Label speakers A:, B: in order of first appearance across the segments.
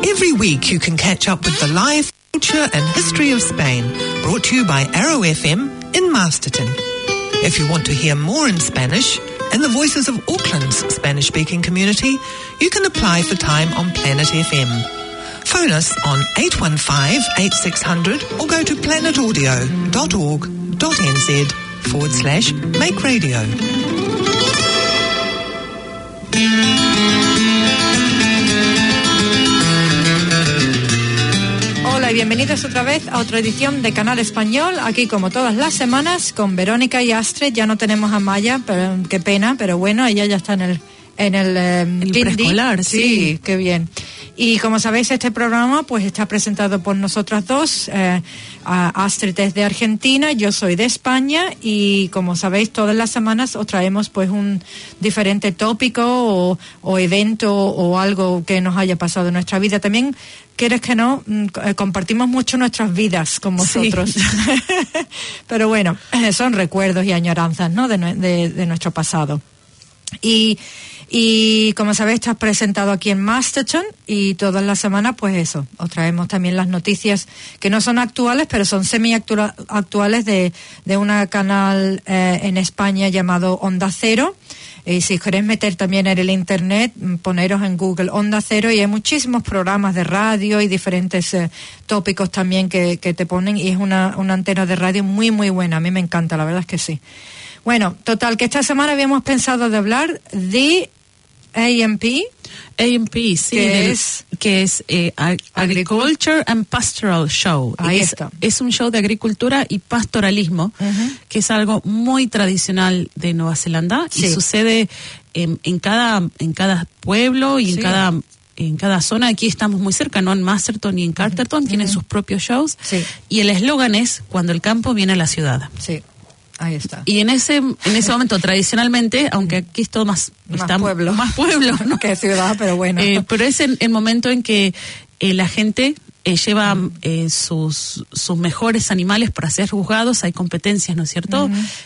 A: Every week you can catch up with the life, culture and history of Spain, brought to you by Arrow FM in Masterton. If you want to hear more in Spanish and the voices of Auckland's Spanish-speaking community, you can apply for time on Planet FM. Phone us on 815-8600 or go to planetaudio.org.nz/Make Radio.
B: Hola y bienvenidos otra vez a otra edición de Canal Español, aquí como todas las semanas con Verónica y Astrid. Ya no tenemos a Maya, pero qué pena, pero bueno, ella ya está en el
C: preescolar,
B: sí, qué bien. Y como sabéis, este programa pues está presentado por nosotras dos. Astrid es de Argentina, yo soy de España, y como sabéis, todas las semanas os traemos pues un diferente tópico o evento o algo que nos haya pasado en nuestra vida. También, quieres que no, compartimos mucho nuestras vidas con vosotros. Sí. Pero bueno, son recuerdos y añoranzas, ¿no?, de nuestro pasado. Y como sabéis, estás presentado aquí en Masterton, y todas las semanas pues eso, os traemos también las noticias que no son actuales, pero son semi-actuales de una canal en España llamado Onda Cero. Y si queréis meter también en el internet, poneros en Google Onda Cero, y hay muchísimos programas de radio y diferentes tópicos también que te ponen, y es una antena de radio muy muy buena. A mí me encanta, la verdad es que sí. Bueno, total, que esta semana habíamos pensado de hablar de AMP,
C: sí, que es Agriculture and Pastoral Show.
B: Ahí está.
C: Es un show de agricultura y pastoralismo, que es algo muy tradicional de Nueva Zelanda, y sucede en cada pueblo y en cada zona. Aquí estamos muy cerca, ¿no? En Masterton y en Carterton tienen sus propios shows, y el eslogan es: cuando el campo viene a la ciudad.
B: Sí. Ahí está.
C: Y en ese momento, tradicionalmente, aunque aquí es todo más pueblo, ¿no?
B: Que ciudad, pero bueno.
C: Pero es el momento en que la gente lleva sus mejores animales para ser juzgados. Hay competencias, ¿no es cierto?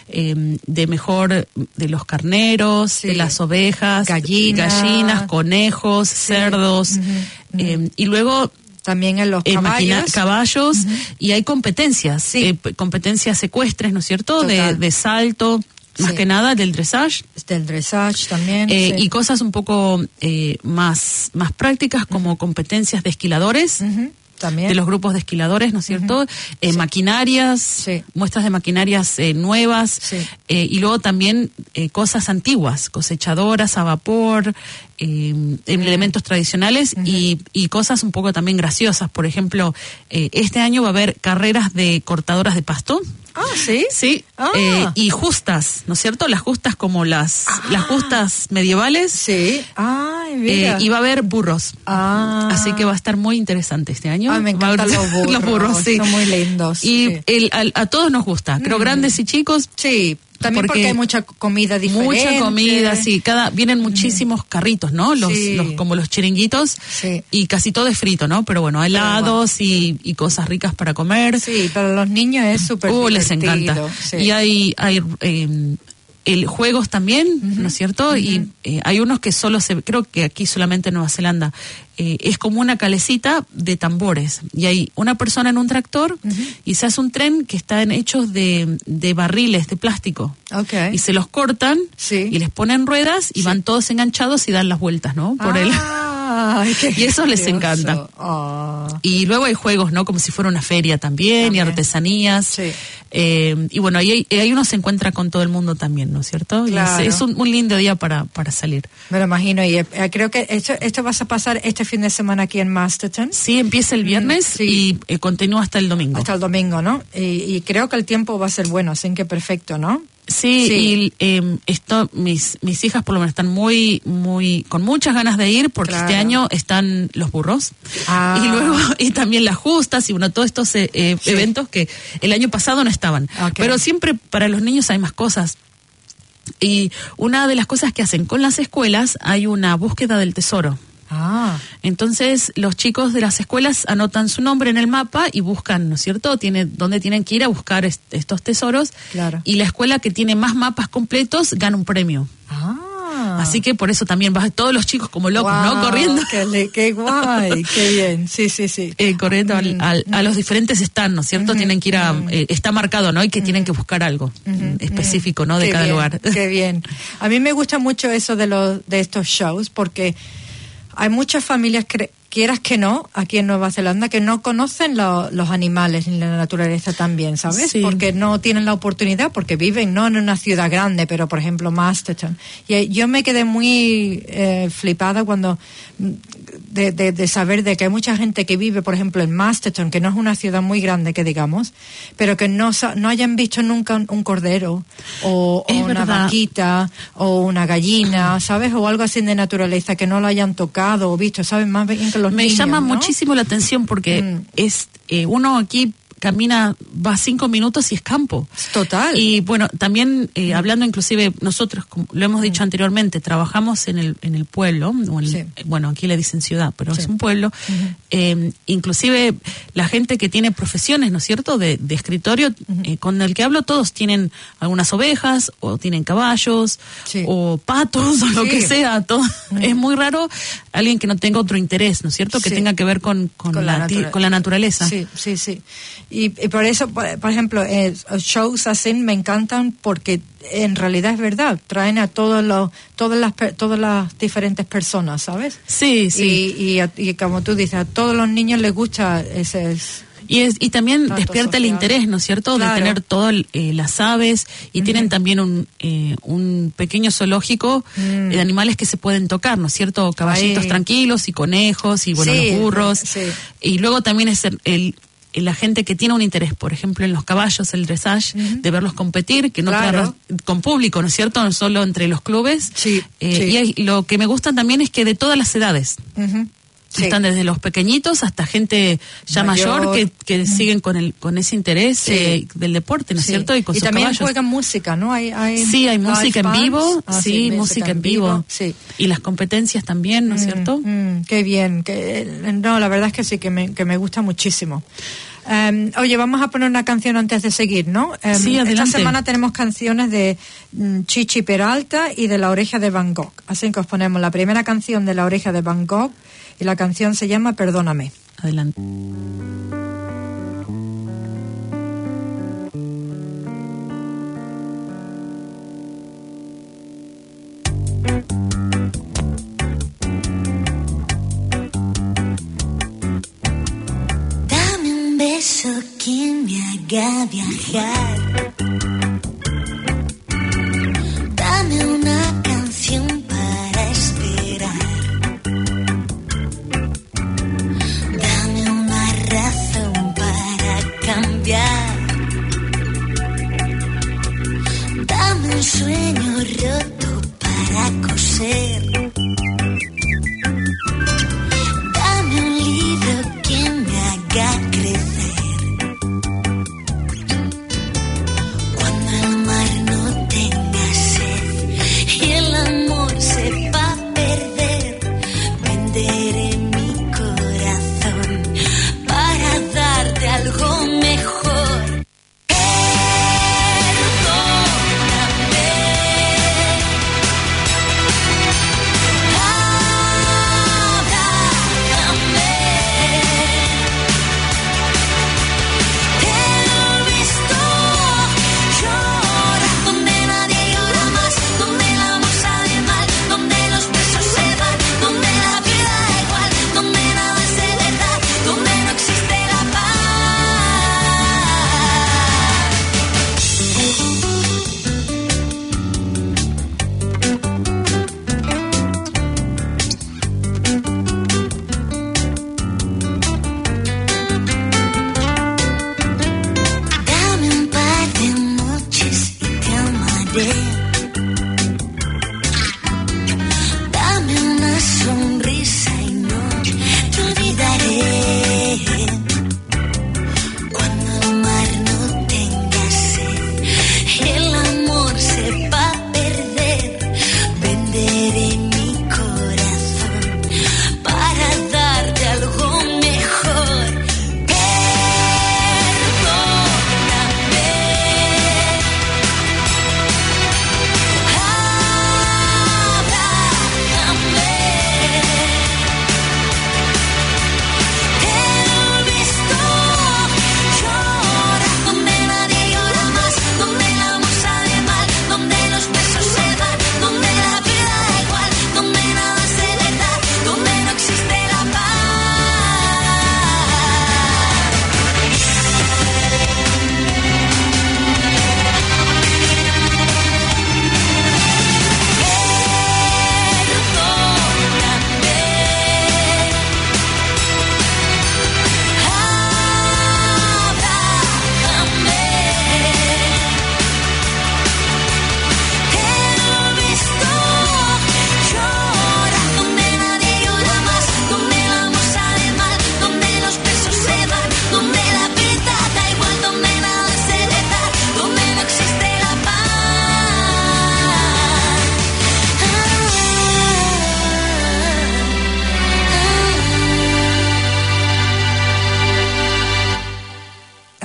C: De los carneros, de las ovejas, gallinas, conejos, cerdos, y luego
B: también en los
C: caballos, y hay competencias, competencias ecuestres, ¿no es cierto? De salto, más que nada del dressage.
B: Del dressage también.
C: Y cosas un poco más prácticas, como competencias de esquiladores. También. De los grupos de esquiladores, ¿no es cierto? Maquinarias, muestras de maquinarias nuevas, y luego también cosas antiguas, cosechadoras a vapor, elementos tradicionales, y cosas un poco también graciosas. Por ejemplo, este año va a haber carreras de cortadoras de pasto.
B: Ah, ¿sí?
C: Sí, y justas, ¿no es cierto? Las justas como las justas medievales.
B: Sí. Ay, mira.
C: Y va a haber burros. Así que va a estar muy interesante este año.
B: Ay, me encantan los burros.
C: Los burros, sí.
B: Son muy lindos.
C: Y a todos nos gusta, creo, grandes y chicos.
B: Sí. También porque hay mucha comida diferente.
C: Mucha comida, sí. Vienen muchísimos carritos, ¿no? Como los chiringuitos. Sí. Y casi todo es frito, ¿no? Pero bueno, helados y cosas ricas para comer.
B: Sí, para los niños es súper divertido.
C: Les encanta. Sí. Y hay juegos también, ¿no es cierto? Y hay unos que creo que aquí solamente en Nueva Zelanda, es como una calecita de tambores, y hay una persona en un tractor, y se hace un tren que están hechos de barriles de plástico.
B: Okay.
C: Y se los cortan, y les ponen ruedas, y van todos enganchados y dan las vueltas, ¿no? Por él. Y eso les encanta. Y luego hay juegos, ¿no? Como si fuera una feria también. Y artesanías. Sí. Y bueno, ahí uno se encuentra con todo el mundo también, ¿no es cierto? Claro. Es un lindo día para salir.
B: Me lo imagino. Y creo que esto vas a pasar este fin de semana aquí en Masterton.
C: Sí, empieza el viernes y continúa hasta el domingo.
B: Hasta el domingo, ¿no? Y creo que el tiempo va a ser bueno, así que perfecto, ¿no?
C: Sí. Y mis hijas por lo menos están con muchas ganas de ir, porque este año están los burros, y luego y también las justas, y bueno, todos estos eventos que el año pasado no estaban. Okay. Pero siempre para los niños hay más cosas. Y una de las cosas que hacen con las escuelas, hay una búsqueda del tesoro. Entonces los chicos de las escuelas anotan su nombre en el mapa y buscan, ¿no es cierto?, dónde tienen que ir a buscar estos tesoros. Claro. Y la escuela que tiene más mapas completos gana un premio. Así que por eso también vas todos los chicos como locos, ¿no? Corriendo.
B: Qué guay, qué bien. Sí.
C: Corriendo a los diferentes stands, ¿no es cierto? Tienen que ir está marcado, ¿no? Y que tienen que buscar algo específico, ¿no? De cada lugar.
B: Qué bien. A mí me gusta mucho eso de estos shows, porque hay muchas familias, quieras que no, aquí en Nueva Zelanda, que no conocen los animales ni la naturaleza también, ¿sabes? Sí. Porque no tienen la oportunidad, porque viven no en una ciudad grande, pero por ejemplo Masterton. Y yo me quedé muy flipada cuando de saber de que hay mucha gente que vive, por ejemplo, en Masterton, que no es una ciudad muy grande, que digamos, pero que no hayan visto nunca un cordero o una vaquita o una gallina, ¿sabes? O algo así de naturaleza, que no lo hayan tocado o visto, ¿sabes? Más bien que los niños,
C: me llama
B: ¿no?
C: muchísimo la atención porque es uno aquí camina, va 5 minutos y es campo.
B: Total.
C: Y bueno, también hablando inclusive, nosotros, como lo hemos dicho anteriormente, trabajamos en el pueblo, bueno, aquí le dicen ciudad, pero es un pueblo. Inclusive la gente que tiene profesiones, ¿no es cierto?, de escritorio, con el que hablo, todos tienen algunas ovejas, o tienen caballos, o patos, o lo que sea. Todo. Es muy raro alguien que no tenga otro interés, ¿no es cierto?, que tenga que ver con la naturaleza.
B: Sí. Y por eso, por ejemplo, shows así me encantan, porque en realidad es verdad, traen a todas las diferentes personas, ¿sabes?
C: Sí.
B: Y como tú dices, a todos los niños les gusta ese...
C: Y también despierta el interés, ¿no es cierto?, de tener todas las aves, y tienen también un pequeño zoológico de animales que se pueden tocar, ¿no es cierto?, caballitos tranquilos y conejos y los burros. Y luego también es la gente que tiene un interés, por ejemplo, en los caballos, el dressage, de verlos competir, que no con público, ¿no es cierto?, no solo entre los clubes. Y lo que me gusta también es que de todas las edades. Están desde los pequeñitos hasta gente ya mayor que siguen con ese interés del deporte, ¿no es cierto? Y con sus
B: también
C: caballos.
B: Juegan música, ¿no? Hay
C: música en vivo. Música en vivo.
B: Sí.
C: Y las competencias también, ¿no es cierto?
B: Qué bien. No, la verdad es que sí, que me gusta muchísimo. Oye, vamos a poner una canción antes de seguir, ¿no?
C: Sí, adelante.
B: Esta semana tenemos canciones de Chichi Peralta y de La Oreja de Van Gogh. Así que os ponemos la primera canción de La Oreja de Van Gogh, y la canción se llama Perdóname.
C: Adelante.
D: Dame un beso que me haga viajar. Dame una canción para esperar. Dame una razón para cambiar. Dame un sueño roto para coser. Dame un libro que me haga crecer.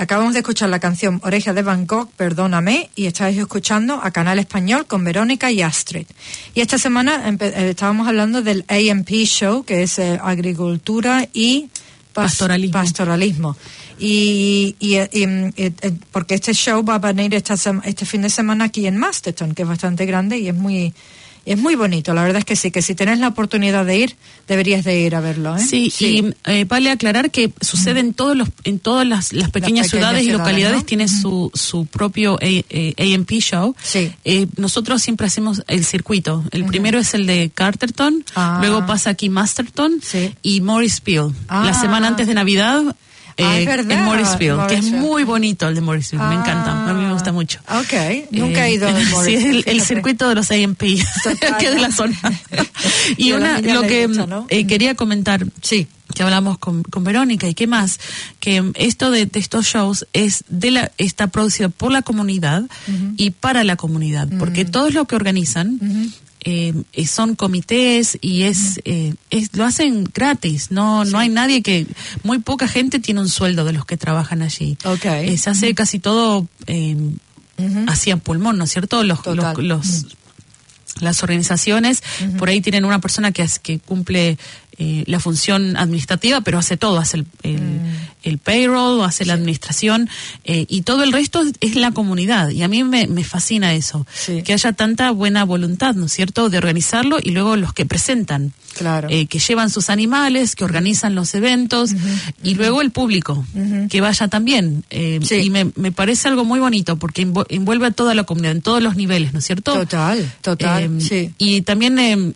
B: Acabamos de escuchar la canción Oreja de Van Gogh, Perdóname, y estáis escuchando a Canal Español con Verónica y Astrid. Y esta semana estábamos hablando del AMP Show, que es agricultura y pastoralismo. Y porque este show va a venir este fin de semana aquí en Masterton, que es bastante grande y es muy bonito. La verdad es que sí, que si tenés la oportunidad de ir, deberías de ir a verlo, ¿eh?
C: Sí. Y vale aclarar que sucede en todas las pequeñas ciudades y localidades, ¿no? Tiene su propio AMP show.
B: Sí.
C: Nosotros siempre hacemos el circuito. El primero es el de Carterton, luego pasa aquí Masterton y Morrisville. La semana antes de Navidad. En Morrisville, que es muy bonito el de Morrisville, me encanta, a mí me gusta mucho.
B: Okay, nunca he ido a Morrisville.
C: Sí, es el circuito de los AMP, que es de la zona. Y lo que ¿no? Quería comentar, que hablamos con Verónica y qué más, que esto de estos shows está producido por la comunidad y para la comunidad, porque todos los que organizan son comités y lo hacen gratis, no hay nadie muy poca gente tiene un sueldo de los que trabajan allí. Se hace casi todo hacia pulmón, ¿no es cierto? Las organizaciones por ahí tienen una persona que cumple la función administrativa, pero hace todo, hace el payroll, hace la administración, y todo el resto es la comunidad. Y a mí me fascina eso, que haya tanta buena voluntad, ¿no es cierto?, de organizarlo, y luego los que presentan, que llevan sus animales, que organizan los eventos, y luego el público, que vaya también. Y me parece algo muy bonito, porque envuelve a toda la comunidad, en todos los niveles, ¿no es cierto?
B: Total, sí.
C: Y también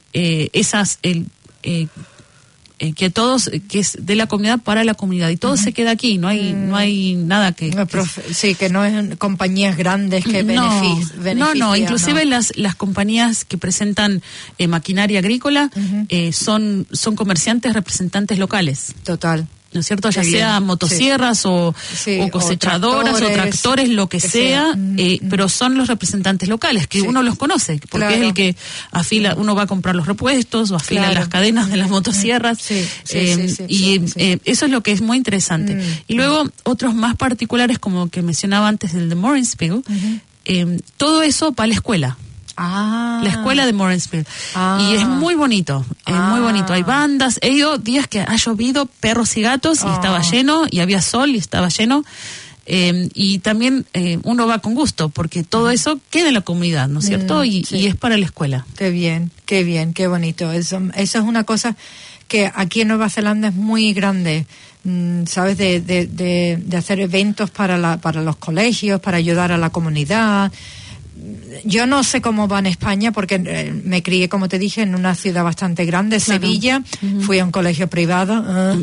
C: que todos, que es de la comunidad para la comunidad, y todo se queda aquí, no hay nada que
B: que no es compañías grandes que benefician.
C: No, inclusive las compañías que presentan maquinaria agrícola son comerciantes representantes locales.
B: Total.
C: ¿No es cierto? Ya sea motosierras o cosechadoras o tractores, lo que sea, pero son los representantes locales, que uno los conoce, porque es el que afila, uno va a comprar los repuestos o afila las cadenas de las motosierras, y eso es lo que es muy interesante. Y luego otros más particulares, como que mencionaba antes, el de Morrisville, todo eso va a la escuela. La escuela de Morrisville. Y es muy bonito, muy bonito. Hay bandas, he ido días que ha llovido, perros y gatos, y estaba lleno, y había sol y estaba lleno. Y también uno va con gusto, porque todo eso queda en la comunidad, ¿no es cierto? Y es para la escuela.
B: Qué bien, qué bonito. Eso es una cosa que aquí en Nueva Zelanda es muy grande. ¿Sabes? De hacer eventos para los colegios, para ayudar a la comunidad. Yo no sé cómo va en España, porque me crié, como te dije, en una ciudad bastante grande, Sevilla. Fui a un colegio privado.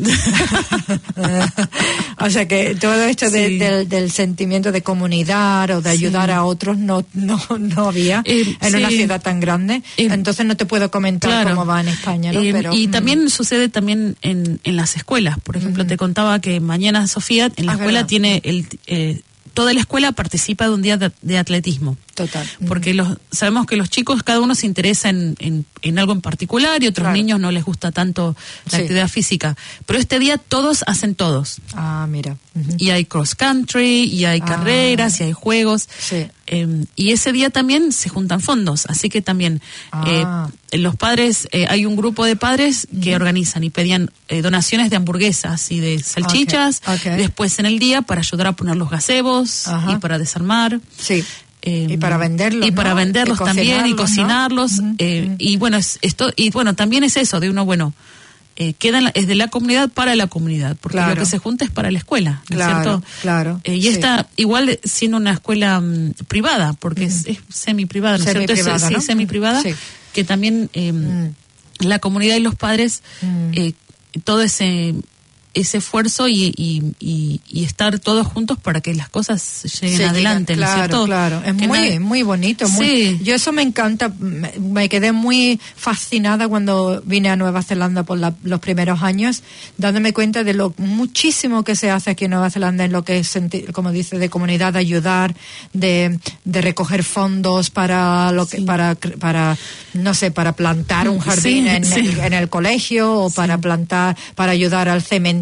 B: O sea que todo esto del sentimiento de comunidad o de ayudar a otros no había en una ciudad tan grande. Entonces no te puedo comentar cómo va en España, ¿no?
C: Y también sucede también en las escuelas. Por ejemplo, te contaba que mañana Sofía en la escuela tiene toda la escuela participa de un día de atletismo.
B: Total.
C: Porque sabemos que los chicos, cada uno se interesa en algo en particular, y otros niños no les gusta tanto la actividad física. Pero este día todos hacen todos.
B: Mira.
C: Y hay cross country, y hay carreras, y hay juegos. Y ese día también se juntan fondos. Así que también los padres, hay un grupo de padres que organizan y pedían donaciones de hamburguesas y de salchichas. Después en el día para ayudar a poner los gazebos y para desarmar.
B: Y para venderlos.
C: Y para venderlos también y cocinarlos. Y bueno, también es eso de uno, es de la comunidad para la comunidad, porque lo que se junta es para la escuela, ¿no es cierto?
B: Claro.
C: Y está igual siendo una escuela privada, porque es semi-privada, ¿no es cierto?
B: Semi-privada, ¿no?
C: Semi-privada, que también la comunidad y los padres, todo ese esfuerzo y estar todos juntos para que las cosas lleguen adelante, ¿no es cierto?
B: Claro, es muy bonito. Yo eso me encanta, me quedé muy fascinada cuando vine a Nueva Zelanda por los primeros años, dándome cuenta de lo muchísimo que se hace aquí en Nueva Zelanda en lo que es, como dice, de comunidad, de ayudar, de recoger fondos para no sé, para plantar un jardín en el colegio, o para ayudar al cementerio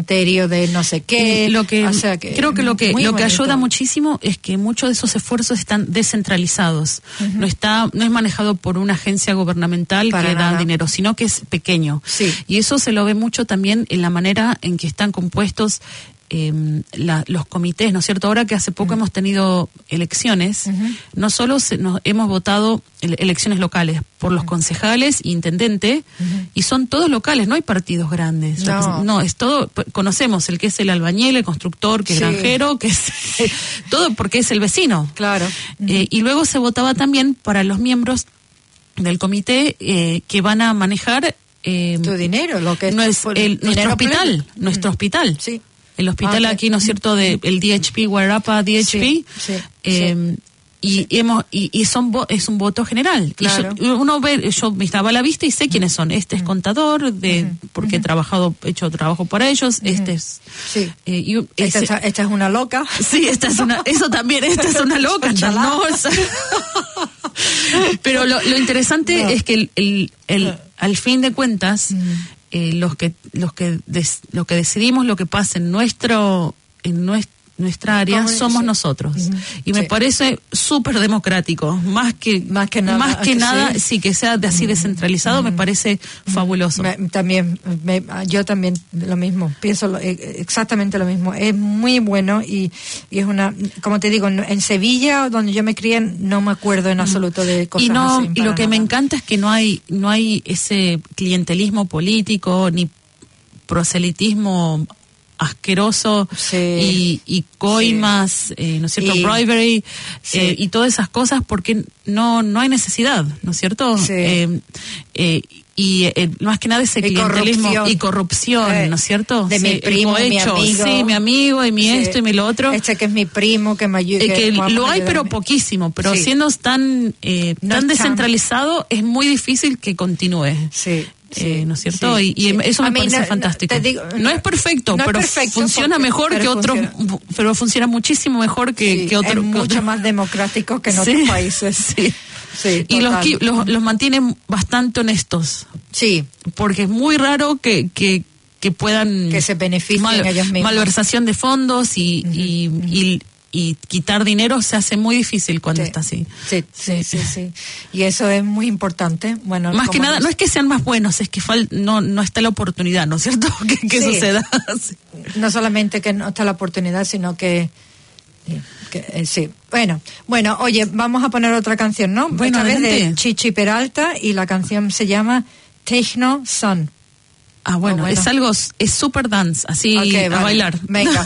B: cementerio de no sé qué.
C: Creo que lo que ayuda muchísimo es que muchos de esos esfuerzos están descentralizados. No es manejado por una agencia gubernamental que da dinero, sino que es pequeño.
B: Sí.
C: Y eso se lo ve mucho también en la manera en que están compuestos los comités, ¿no es cierto? Ahora que hace poco hemos tenido elecciones, no solo hemos votado elecciones locales por los concejales e intendente, y son todos locales, no hay partidos grandes. No, es todo, conocemos el que es el albañil, el constructor, que es granjero, que es todo porque es el vecino.
B: Claro.
C: Y luego se votaba también para los miembros del comité que van a manejar
B: tu dinero, lo que es
C: nuestro hospital.
B: Sí.
C: El hospital aquí, ¿no es cierto?, el DHP, Guarapa DHP, y es un voto general.
B: Claro.
C: Y yo me estaba a la vista y sé quiénes son. Este es contador, porque he hecho trabajo para ellos. Este es...
B: Sí. Esta es una loca.
C: Sí, esta es una loca. No, pero lo interesante es que al fin de cuentas, lo que decidimos, lo que pasa en nuestra área, somos nosotros. Y me parece súper democrático, más que nada, que sea así descentralizado, me parece fabuloso.
B: Yo también lo mismo, pienso exactamente lo mismo. Es muy bueno y es como te digo, en Sevilla, donde yo me crié, no me acuerdo en absoluto de cosas así.
C: Y lo que me encanta es que no hay ese clientelismo político ni proselitismo asqueroso y coimas, ¿no es cierto? Bribery y todas esas cosas, porque no hay necesidad, ¿no es cierto? Más que nada ese clientelismo y corrupción, ¿no es cierto?
B: De mi primo, mi amigo.
C: Sí, mi amigo, y mi esto y mi lo otro.
B: Que es mi primo, que me ayuda.
C: Que lo hay, pero poquísimo. Pero siendo tan descentralizado, es muy difícil que continúe. ¿no es cierto? Y eso me parece fantástico. No es perfecto, pero funciona mejor que otros, pero funciona muchísimo mejor que otros.
B: Es mucho más democrático que en otros países.
C: Y los mantienen bastante honestos.
B: Sí.
C: Porque es muy raro que puedan...
B: Que se beneficien ellos mismos.
C: Malversación de fondos y quitar dinero se hace muy difícil cuando está así.
B: Sí. Y eso es muy importante. Bueno,
C: más que nada, no es que sean más buenos, es que no está la oportunidad, ¿no es cierto? que suceda.
B: No solamente que no está la oportunidad, sino que sí. Bueno, oye, vamos a poner otra canción, ¿no?
C: Bueno,
B: esta vez de Chichi Peralta, y la canción se llama Techno Sun.
C: Bueno, es super dance, así a bailar.
B: Venga.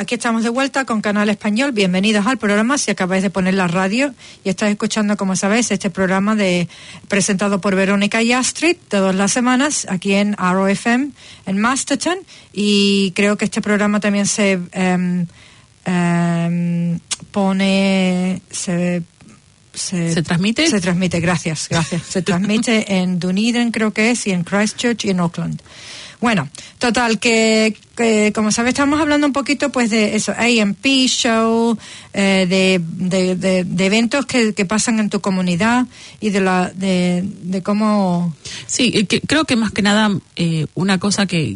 B: aquí estamos de vuelta con Canal Español. Bienvenidos al programa. Si acabáis de poner la radio y estáis escuchando, como sabéis, este programa presentado por Verónica y Astrid todas las semanas aquí en Arrow FM en Masterton. Y creo que este programa también se
C: transmite.
B: Se transmite, gracias. Se transmite en Dunedin, creo que es, y en Christchurch y en Auckland. Bueno, total, que como sabes, estamos hablando un poquito pues de eso, AMP Show, de eventos que pasan en tu comunidad y de cómo...
C: Sí, creo que más que nada una cosa que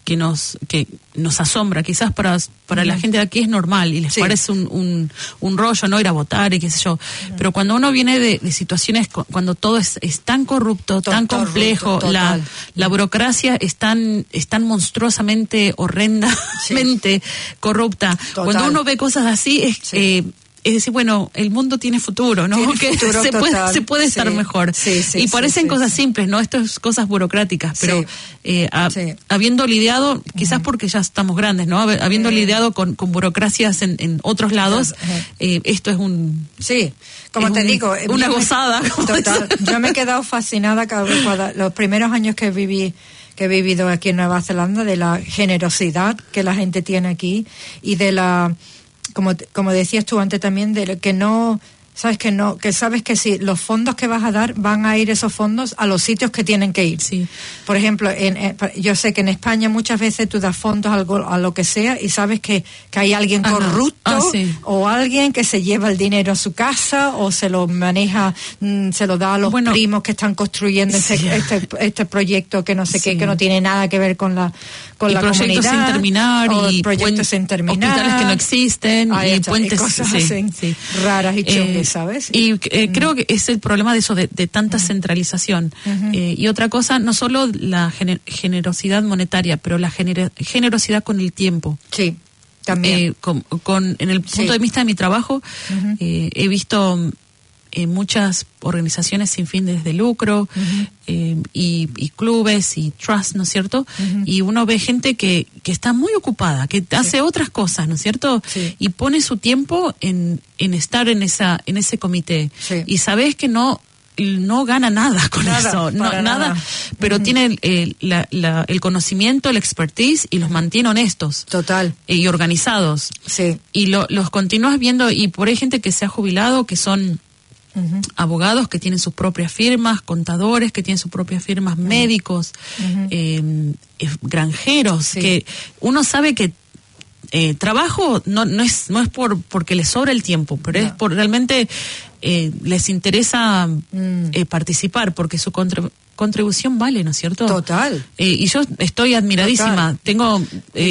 C: nos asombra, quizás para la gente de aquí es normal y les parece un rollo no ir a votar y qué sé yo, pero cuando uno viene de situaciones cuando todo es tan corrupto, tan complejo, la burocracia es tan monstruosamente, horrendamente corrupta, cuando uno ve cosas así es decir, bueno, el mundo tiene futuro, ¿no? Que se puede estar mejor. Y parecen cosas simples, ¿no? Esto es cosas burocráticas, pero habiendo lidiado, quizás porque ya estamos grandes, ¿no? Habiendo lidiado con burocracias en otros lados, esto es un...
B: Sí, como te digo...
C: Una gozada.
B: Total, yo me he quedado fascinada los primeros años que he vivido aquí en Nueva Zelanda, de la generosidad que la gente tiene aquí y de la... Como decías tú antes también, de que no, que sabes que si los fondos que vas a dar van a ir esos fondos a los sitios que tienen que ir.
C: Sí.
B: Por ejemplo, yo sé que en España muchas veces tú das fondos a lo que sea y sabes que hay alguien corrupto o alguien que se lleva el dinero a su casa o se lo maneja, se lo da a los primos que están construyendo este proyecto que no sé qué, que no tiene nada que ver con la
C: proyectos
B: comunidad.
C: Sin terminar, y
B: proyectos sin terminar.
C: Hospitales que no existen, y puentes.
B: Y cosas así, raras y chungues, ¿sabes?
C: Y creo que es el problema de eso, de tanta centralización. Y otra cosa, no solo la generosidad monetaria, pero la generosidad con el tiempo.
B: Sí, también.
C: En el punto de vista de mi trabajo, he visto muchas organizaciones sin fines de lucro, y clubes y trusts, ¿no es cierto? Y uno ve gente que está muy ocupada, que hace otras cosas, ¿no es cierto? Y pone su tiempo en estar en ese comité. Y sabes que no gana nada con eso, nada, pero tiene el conocimiento, el expertise y los mantiene honestos.
B: Total.
C: Y organizados.
B: Sí.
C: Y los continúas viendo, y por ahí gente que se ha jubilado, que son abogados que tienen sus propias firmas, contadores que tienen sus propias firmas, médicos, granjeros, que uno sabe que trabajo no es porque les sobra el tiempo, pero es por realmente les interesa participar, porque su contribución vale, ¿no es cierto?
B: Total.
C: Y yo estoy admiradísima. Tengo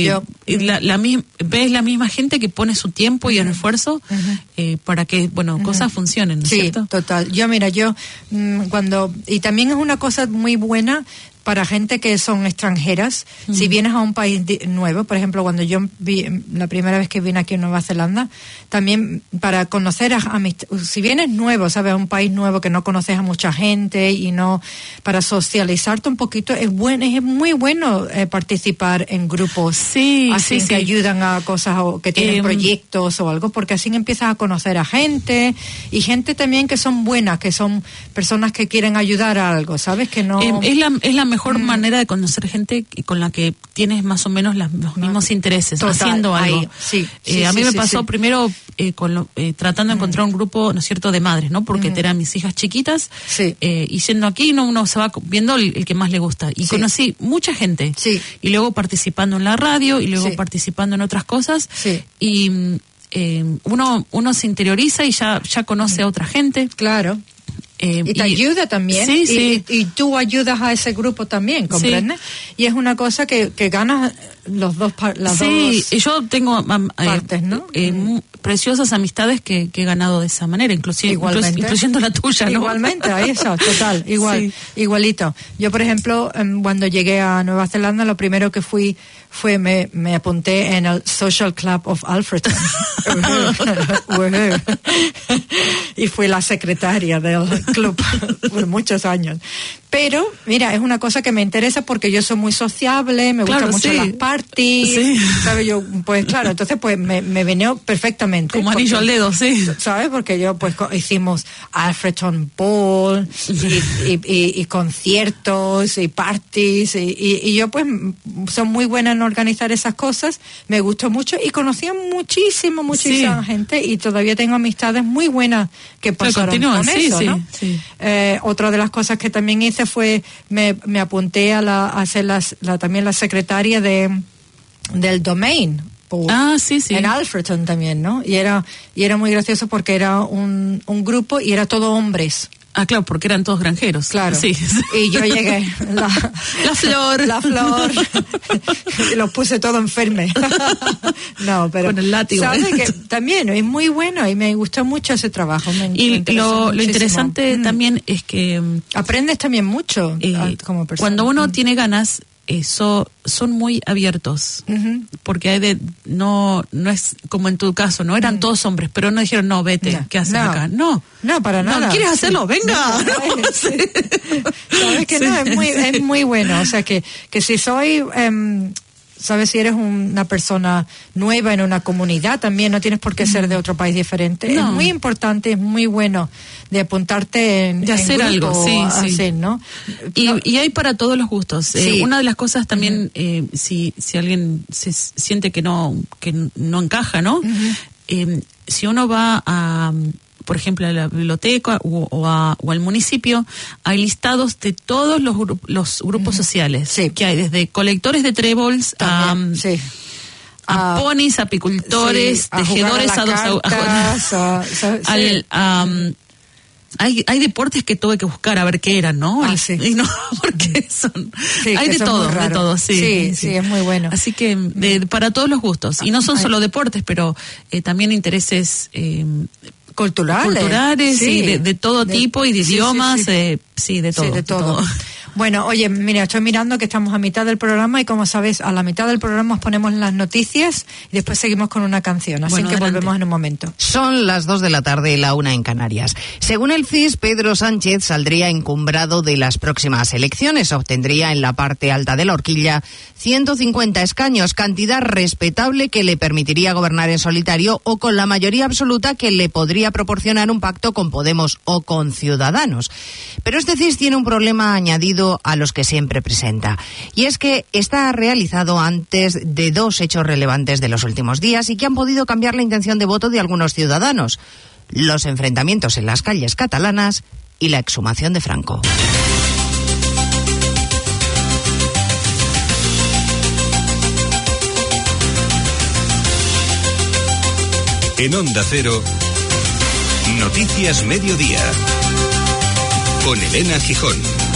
C: ves la misma gente que pone su tiempo y el esfuerzo para que cosas funcionen, ¿no es cierto?
B: Total. Yo y también es una cosa muy buena para gente que son extranjeras. Si vienes a un país nuevo, por ejemplo, cuando yo la primera vez que vine aquí en Nueva Zelanda, también para conocer si vienes nuevo, ¿sabes? A un país nuevo que no conoces a mucha gente y no, para socializarte un poquito, es muy bueno participar en grupos que ayudan a cosas o que tienen proyectos o algo, porque así empiezas a conocer a gente y gente también que son buenas, que son personas que quieren ayudar a algo, ¿sabes? Que no...
C: Es la mejor manera de conocer gente con la que tienes más o menos los mismos intereses. Total, haciendo algo. A mí me pasó primero tratando de encontrar un grupo, ¿no es cierto?, de madres, ¿no? Porque eran mis hijas chiquitas, y yendo aquí uno se va viendo el que más le gusta. Y conocí mucha gente. Y luego participando en la radio, y luego participando en otras cosas. Y uno se interioriza y ya conoce a otra gente.
B: Claro. Y te ayuda también, y tú ayudas a ese grupo también, ¿comprendes? Y es una cosa que ganas las dos
C: yo tengo
B: partes, ¿no?
C: Preciosas amistades que he ganado de esa manera, incluyendo la tuya, ¿no?
B: Igualmente, eso, total, igualito. Yo, por ejemplo, cuando llegué a Nueva Zelanda, lo primero que me apunté en el Social Club of Alfreton. Y fui la secretaria del club por muchos años. Pero, mira, es una cosa que me interesa porque yo soy muy sociable, me gustan mucho las parties, ¿sabes? Yo, pues claro, entonces pues me venía perfectamente.
C: Como anillo al dedo, sí.
B: ¿Sabes? Porque yo pues hicimos Alfredton Ball y conciertos y parties y yo pues soy muy buena en organizar esas cosas, me gustó mucho y conocí a muchísima gente y todavía tengo amistades muy buenas que pasaron con eso, ¿no? Sí. Otra de las cosas que también hice fue me apunté a hacer también la secretaria del Domain. En Alfredton también, ¿no? Y era muy gracioso porque era un grupo y era todo hombres.
C: Ah, claro, porque eran todos granjeros.
B: Claro.
C: Sí.
B: Y yo llegué. La flor. Los puse todo enferme. No, pero.
C: Con el látigo.
B: ¿Sabes que también es muy bueno y me gustó mucho ese trabajo?
C: Y lo interesante también es que.
B: Aprendes también mucho como persona.
C: Cuando uno tiene ganas. Son muy abiertos, porque hay no es como en tu caso, no eran todos hombres, pero no dijeron, no, vete, ¿qué haces acá? No,
B: para nada.
C: No, ¿quieres hacerlo? Venga.
B: Sabes que es muy bueno, o sea que si soy... ¿sabes? Si eres una persona nueva en una comunidad, también no tienes por qué ser de otro país diferente. No. Es muy importante, es muy bueno de apuntarte en
C: hacer
B: grupo,
C: algo, sí.
B: ¿no?
C: Y hay para todos los gustos. Una de las cosas también, si alguien se siente que no encaja, ¿no? Si uno va a... por ejemplo, a la biblioteca o al municipio, hay listados de todos los grupos sociales que hay, desde colectores de trébols a ponis, apicultores, tejedores, hay deportes que tuve que buscar a ver qué eran, ¿no? Y no, porque son... hay de todo, sí,
B: es muy bueno.
C: Así que para todos los gustos. Y no son solo deportes, pero también intereses... culturales de todo tipo y de idiomas, de todo.
B: Bueno, oye, mira, estoy mirando que estamos a mitad del programa y como sabes, a la mitad del programa os ponemos las noticias y después seguimos con una canción, así que adelante. Volvemos en un momento.
E: Son las 2 de la tarde y la 1 en Canarias. Según el CIS, Pedro Sánchez saldría encumbrado de las próximas elecciones, obtendría en la parte alta de la horquilla 150 escaños, cantidad respetable que le permitiría gobernar en solitario o con la mayoría absoluta que le podría proporcionar un pacto con Podemos o con Ciudadanos. Pero este CIS tiene un problema añadido a los que siempre presenta, y es que está realizado antes de dos hechos relevantes de los últimos días y que han podido cambiar la intención de voto de algunos ciudadanos: los enfrentamientos en las calles catalanas y la exhumación de Franco.
F: En Onda Cero, Noticias Mediodía, con Elena Gijón.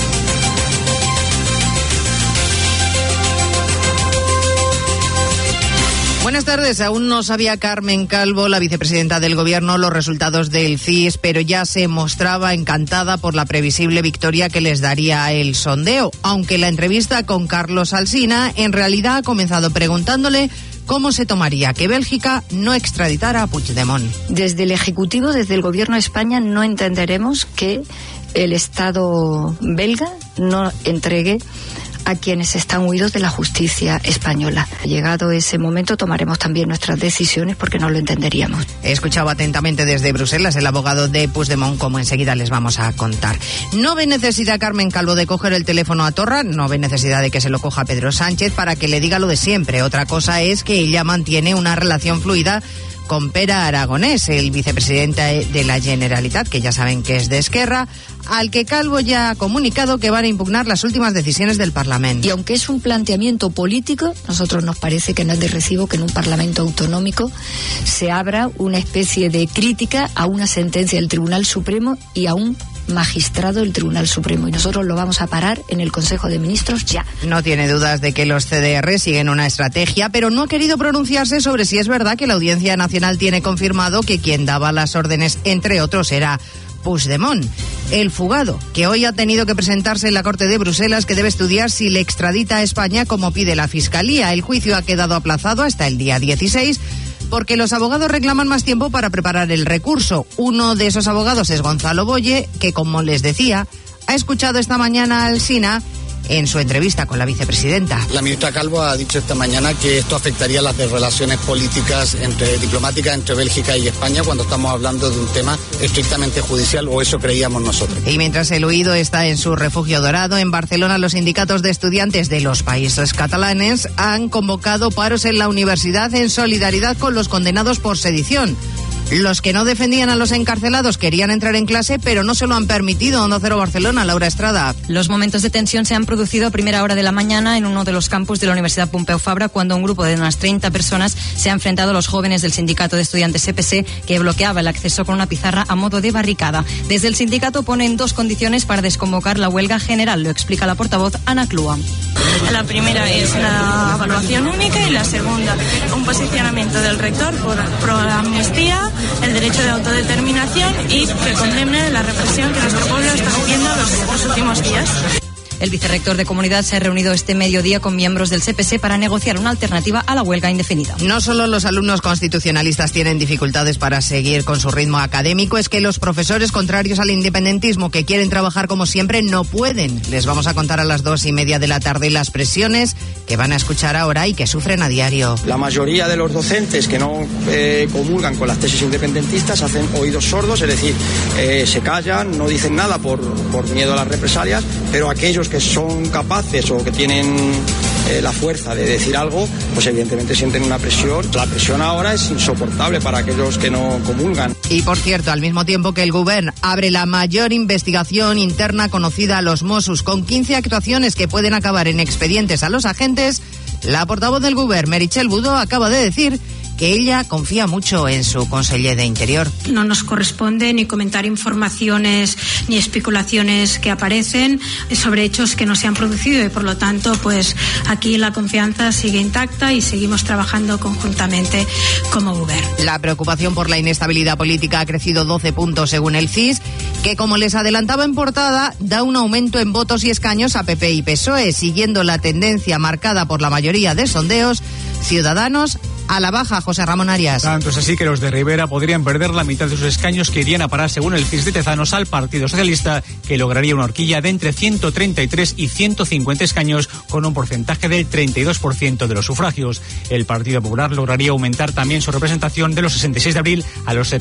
E: Buenas tardes. Aún no sabía Carmen Calvo, la vicepresidenta del Gobierno, los resultados del CIS, pero ya se mostraba encantada por la previsible victoria que les daría el sondeo, aunque la entrevista con Carlos Alsina en realidad ha comenzado preguntándole cómo se tomaría que Bélgica no extraditara a Puigdemont.
G: Desde el Ejecutivo, desde el Gobierno de España, no entenderemos que el Estado belga no entregue a quienes están huidos de la justicia española. Llegado ese momento tomaremos también nuestras decisiones porque no lo entenderíamos.
E: He escuchado atentamente desde Bruselas el abogado de Puigdemont, como enseguida les vamos a contar. No ve necesidad Carmen Calvo de coger el teléfono a Torra, no ve necesidad de que se lo coja Pedro Sánchez para que le diga lo de siempre. Otra cosa es que ella mantiene una relación fluida con Pere Aragonés, el vicepresidente de la Generalitat, que ya saben que es de Esquerra, al que Calvo ya ha comunicado que van a impugnar las últimas decisiones del Parlamento.
G: Y aunque es un planteamiento político, nosotros nos parece que no es de recibo que en un Parlamento autonómico se abra una especie de crítica a una sentencia del Tribunal Supremo y a un magistrado del Tribunal Supremo, y nosotros lo vamos a parar en el Consejo de Ministros ya.
E: No tiene dudas de que los CDR siguen una estrategia, pero no ha querido pronunciarse sobre si es verdad que la Audiencia Nacional tiene confirmado que quien daba las órdenes, entre otros, era Puigdemont, el fugado, que hoy ha tenido que presentarse en la Corte de Bruselas, que debe estudiar si le extradita a España como pide la Fiscalía. El juicio ha quedado aplazado hasta el día 16 porque los abogados reclaman más tiempo para preparar el recurso. Uno de esos abogados es Gonzalo Boye, que, como les decía, ha escuchado esta mañana a Alsina en su entrevista con la vicepresidenta.
H: La ministra Calvo ha dicho esta mañana que esto afectaría las relaciones políticas diplomáticas entre Bélgica y España cuando estamos hablando de un tema estrictamente judicial, o eso creíamos nosotros.
E: Y mientras el huido está en su refugio dorado, en Barcelona los sindicatos de estudiantes de los países catalanes han convocado paros en la universidad en solidaridad con los condenados por sedición. Los que no defendían a los encarcelados querían entrar en clase, pero no se lo han permitido. Onda Cero Barcelona, Laura Estrada.
I: Los momentos de tensión se han producido a primera hora de la mañana en uno de los campus de la Universidad Pompeu Fabra, cuando un grupo de unas 30 personas se ha enfrentado a los jóvenes del sindicato de estudiantes EPC, que bloqueaba el acceso con una pizarra a modo de barricada. Desde el sindicato ponen dos condiciones para desconvocar la huelga general, lo explica la portavoz Ana Clua.
J: La primera es la evaluación única y la segunda, un posicionamiento del rector por amnistía, el derecho de autodeterminación y que condene la represión que nuestro pueblo está viviendo los últimos días.
I: El vicerrector de Comunidad se ha reunido este mediodía con miembros del CPC para negociar una alternativa a la huelga indefinida.
E: No solo los alumnos constitucionalistas tienen dificultades para seguir con su ritmo académico, es que los profesores contrarios al independentismo que quieren trabajar como siempre no pueden. Les vamos a contar a las 2:30 de la tarde las presiones que van a escuchar ahora y que sufren a diario.
K: La mayoría de los docentes que no comulgan con las tesis independentistas hacen oídos sordos, es decir, se callan, no dicen nada por miedo a las represalias, pero aquellos que son capaces o que tienen la fuerza de decir algo, pues evidentemente sienten una presión. La presión ahora es insoportable para aquellos que no comulgan.
E: Y por cierto, al mismo tiempo que el Govern abre la mayor investigación interna conocida a los Mossos, con 15 actuaciones que pueden acabar en expedientes a los agentes, la portavoz del Govern, Meritxell Budó, acaba de decir que ella confía mucho en su conseller de Interior.
L: No nos corresponde ni comentar informaciones ni especulaciones que aparecen sobre hechos que no se han producido y por lo tanto pues aquí la confianza sigue intacta y seguimos trabajando conjuntamente como Govern.
E: La preocupación por la inestabilidad política ha crecido 12 puntos según el CIS, que como les adelantaba en portada, da un aumento en votos y escaños a PP y PSOE, siguiendo la tendencia marcada por la mayoría de sondeos. Ciudadanos a la baja, José Ramón Arias.
M: Tanto es así que los de Rivera podrían perder la mitad de sus escaños, que irían a parar, según el CIS de Tezanos, al Partido Socialista, que lograría una horquilla de entre 133 y 150 escaños, con un porcentaje del 32% de los sufragios. El Partido Popular lograría aumentar también su representación de los 66 de abril a los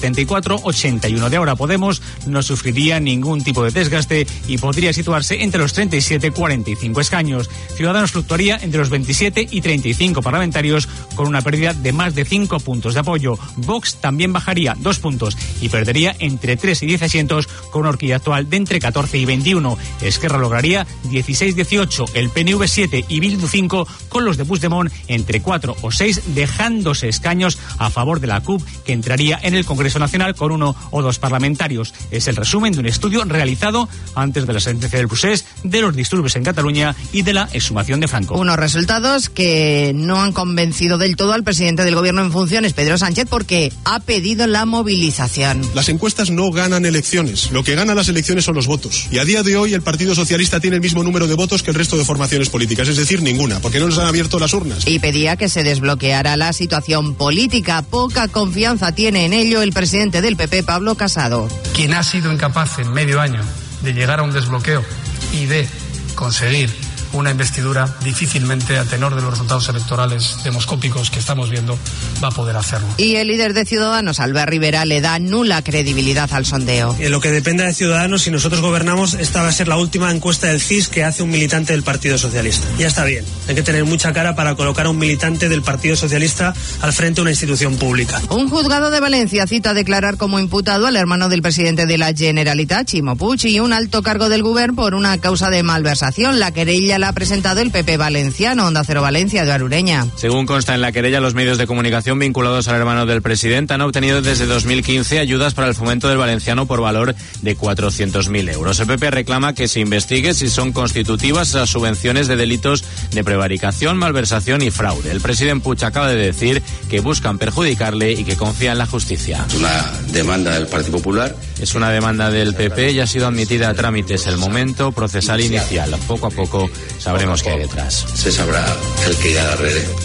M: 74-81 de ahora. Podemos no sufriría ningún tipo de desgaste y podría situarse entre los 37-45 escaños. Ciudadanos fluctuaría entre los 27 y 35 parlamentarios, con una pérdida de más de 5 puntos de apoyo. Vox también bajaría 2 puntos y perdería entre 3 y 10 asientos, con una horquilla actual de entre 14 y 21. Esquerra lograría 16-18, el PNV 7 y Bildu 5, con los de Puigdemont entre 4 o 6, dejándose escaños a favor de la CUP, que entraría en el Congreso Nacional con 1 o 2 parlamentarios. Es el resumen de un estudio realizado antes de la sentencia del procés, de los disturbios en Cataluña y de la exhumación de Franco.
E: Unos resultados que no han convencido del todo al presidente del Gobierno en funciones, Pedro Sánchez, porque ha pedido la movilización.
N: Las encuestas no ganan elecciones. Lo que ganan las elecciones son los votos. Y a día de hoy el Partido Socialista tiene el mismo número de votos que el resto de formaciones políticas, es decir, ninguna, porque no nos han abierto las urnas.
E: Y pedía que se desbloqueara la situación política. Poca confianza tiene en ello el presidente del PP, Pablo Casado.
O: Quien ha sido incapaz en medio año de llegar a un desbloqueo y de conseguir una investidura, difícilmente, a tenor de los resultados electorales demoscópicos que estamos viendo, va a poder hacerlo.
E: Y el líder de Ciudadanos, Albert Rivera, le da nula credibilidad al sondeo.
P: En lo que dependa de Ciudadanos, si nosotros gobernamos, esta va a ser la última encuesta del CIS que hace un militante del Partido Socialista. Ya está bien, hay que tener mucha cara para colocar a un militante del Partido Socialista al frente de una institución pública.
E: Un juzgado de Valencia cita a declarar como imputado al hermano del presidente de la Generalitat, Ximo Puig, y un alto cargo del Govern por una causa de malversación. La querella la ha presentado el PP valenciano. Onda Cero Valencia, de Arureña.
Q: Según consta en la querella, los medios de comunicación vinculados al hermano del presidente han obtenido desde 2015 ayudas para el fomento del valenciano por valor de 400.000 euros. El PP reclama que se investigue si son constitutivas las subvenciones de delitos de prevaricación, malversación y fraude. El presidente Puig acaba de decir que buscan perjudicarle y que confía en la justicia.
R: Es una demanda del Partido Popular.
Q: Es una demanda del PP y ha sido admitida a trámites. El momento procesal inicial. Poco a poco sabremos qué hay detrás.
R: Se sabrá el que irá darrere.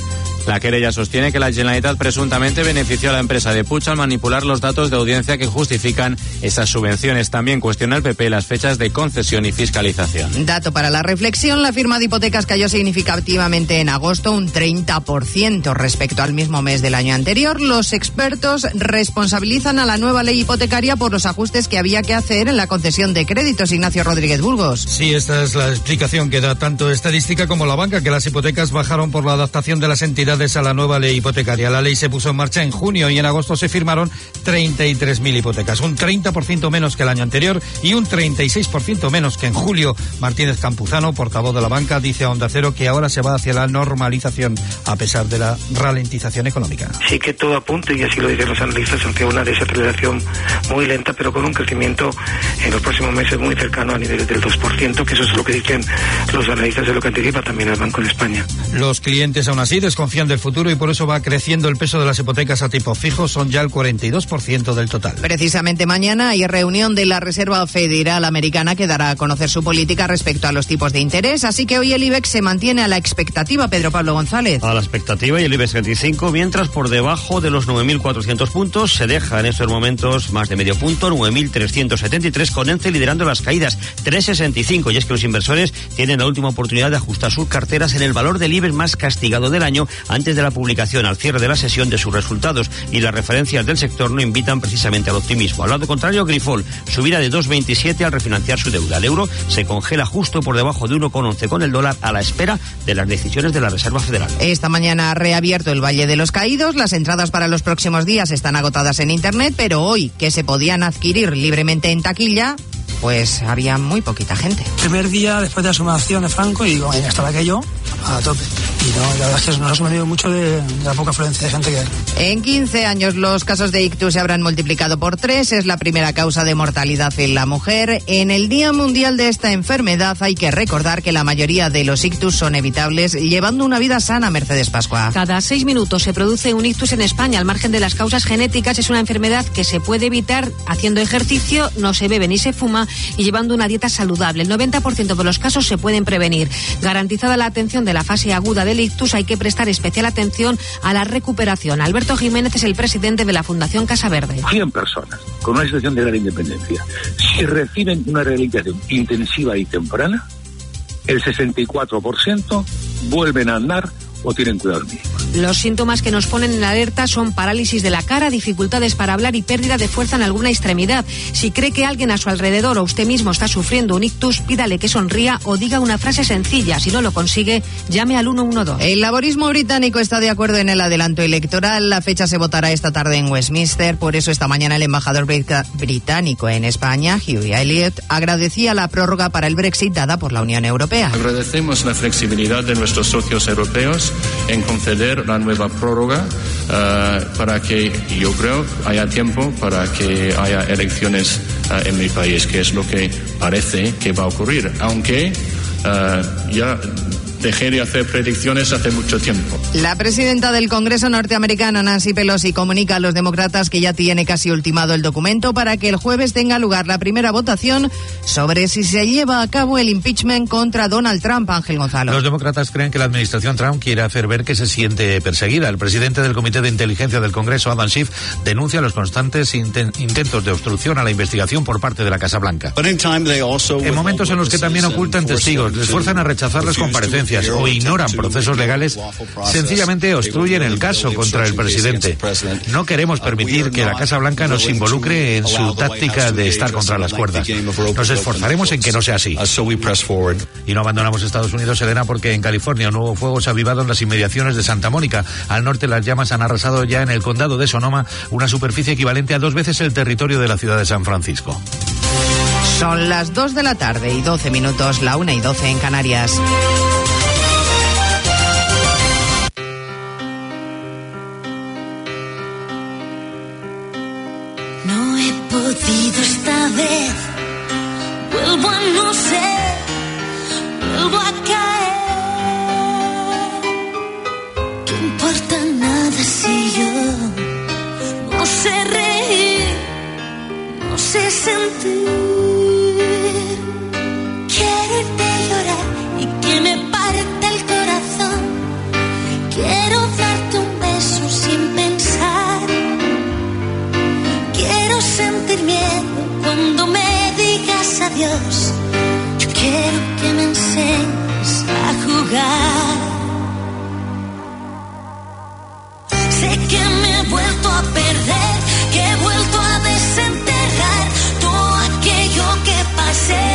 Q: La querella sostiene que la Generalitat presuntamente benefició a la empresa de Puig al manipular los datos de audiencia que justifican esas subvenciones. También cuestiona el PP las fechas de concesión y fiscalización.
E: Dato para la reflexión, la firma de hipotecas cayó significativamente en agosto un 30% respecto al mismo mes del año anterior. Los expertos responsabilizan a la nueva ley hipotecaria por los ajustes que había que hacer en la concesión de créditos. Ignacio Rodríguez Burgos.
S: Sí, esta es la explicación que da tanto estadística como la banca, que las hipotecas bajaron por la adaptación de las entidades a la nueva ley hipotecaria. La ley se puso en marcha en junio y en agosto se firmaron 33.000 hipotecas, un 30% menos que el año anterior y un 36% menos que en julio. Martínez Campuzano, portavoz de la banca, dice a Onda Cero que ahora se va hacia la normalización a pesar de la ralentización económica.
T: Sí que todo apunta, y así lo dicen los analistas, hacia una desaceleración muy lenta, pero con un crecimiento en los próximos meses muy cercano a niveles del 2%, que eso es lo que dicen los analistas, de lo que anticipa también el Banco de España.
S: Los clientes aún así desconfían del futuro y por eso va creciendo el peso de las hipotecas a tipo fijo, son ya el 42% del total.
E: Precisamente mañana hay reunión de la Reserva Federal Americana que dará a conocer su política respecto a los tipos de interés, así que hoy el IBEX se mantiene a la expectativa, Pedro Pablo González.
U: A la expectativa, y el IBEX 35, mientras por debajo de los 9.400 puntos, se deja en estos momentos más de medio punto, 9.373, con ENCE liderando las caídas, 3,65, y es que los inversores tienen la última oportunidad de ajustar sus carteras en el valor del IBEX más castigado del año antes de la publicación al cierre de la sesión de sus resultados, y las referencias del sector no invitan precisamente al optimismo. Al lado contrario, Grifol subirá de 2,27 al refinanciar su deuda. El euro se congela justo por debajo de 1,11 con el dólar, a la espera de las decisiones de la Reserva Federal.
E: Esta mañana ha reabierto el Valle de los Caídos. Las entradas para los próximos días están agotadas en internet, pero hoy, que se podían adquirir libremente en taquilla, pues había muy poquita gente.
V: Primer día después de la sumación de Franco y digo, estaba aquello a tope. Y no, la verdad es que nos ha sorprendido mucho de la poca afluencia de gente que hay.
E: En 15 años los casos de ictus se habrán multiplicado por 3. Es la primera causa de mortalidad en la mujer. En el Día Mundial de esta enfermedad hay que recordar que la mayoría de los ictus son evitables llevando una vida sana. Mercedes Pascua.
W: Cada 6 minutos se produce un ictus en España. Al margen de las causas genéticas, es una enfermedad que se puede evitar haciendo ejercicio, no se bebe ni se fuma y llevando una dieta saludable. El 90% de los casos se pueden prevenir. Garantizada la atención de la fase aguda del ictus, hay que prestar especial atención a la recuperación. Alberto Jiménez es el presidente de la Fundación Casa Verde.
X: 100 personas con una situación de gran independencia, si reciben una rehabilitación intensiva y temprana, el 64% vuelven a andar o tienen cuidado mismo.
W: Los síntomas que nos ponen en alerta son parálisis de la cara, dificultades para hablar y pérdida de fuerza en alguna extremidad. Si cree que alguien a su alrededor o usted mismo está sufriendo un ictus, pídale que sonría o diga una frase sencilla. Si no lo consigue, llame al 112.
E: El laborismo británico está de acuerdo en el adelanto electoral. La fecha se votará esta tarde en Westminster. Por eso esta mañana el embajador británico en España, Hugh Elliott, agradecía la prórroga para el Brexit dada por la Unión Europea.
Y: Agradecemos la flexibilidad de nuestros socios europeos en conceder la nueva prórroga para que, yo creo, haya tiempo para que haya elecciones en mi país, que es lo que parece que va a ocurrir, aunque ya dejé de hacer predicciones hace mucho tiempo.
E: La presidenta del Congreso norteamericano, Nancy Pelosi, comunica a los demócratas que ya tiene casi ultimado el documento para que el jueves tenga lugar la primera votación sobre si se lleva a cabo el impeachment contra Donald Trump. Ángel Gonzalo.
S: Los demócratas creen que la administración Trump quiere hacer ver que se siente perseguida. El presidente del Comité de Inteligencia del Congreso, Adam Schiff, denuncia los constantes intentos de obstrucción a la investigación por parte de la Casa Blanca. En momentos en los que también ocultan testigos, les fuerzan a rechazar las comparecencias o ignoran procesos legales, sencillamente obstruyen el caso contra el presidente. No queremos permitir que la Casa Blanca nos involucre en su táctica de estar contra las cuerdas. Nos esforzaremos en que no sea así. Y no abandonamos Estados Unidos, Elena, porque en California un nuevo fuego se ha avivado en las inmediaciones de Santa Mónica. Al norte, las llamas han arrasado ya en el condado de Sonoma una superficie equivalente a 2 veces el territorio de la ciudad de San Francisco.
E: Son las 2 de la tarde y 12 minutos, la 1:12 en Canarias.
D: No he podido esta vez, vuelvo a no ser, vuelvo a caer. ¿Qué importa nada si yo no sé reír, no sé sentir? Quiero irte a llorar y que me parte el corazón. Quiero darte quiero cuando me digas adiós. Yo quiero que me enseñes a jugar. Sé que me he vuelto a perder, que he vuelto a desenterrar todo aquello que pasé.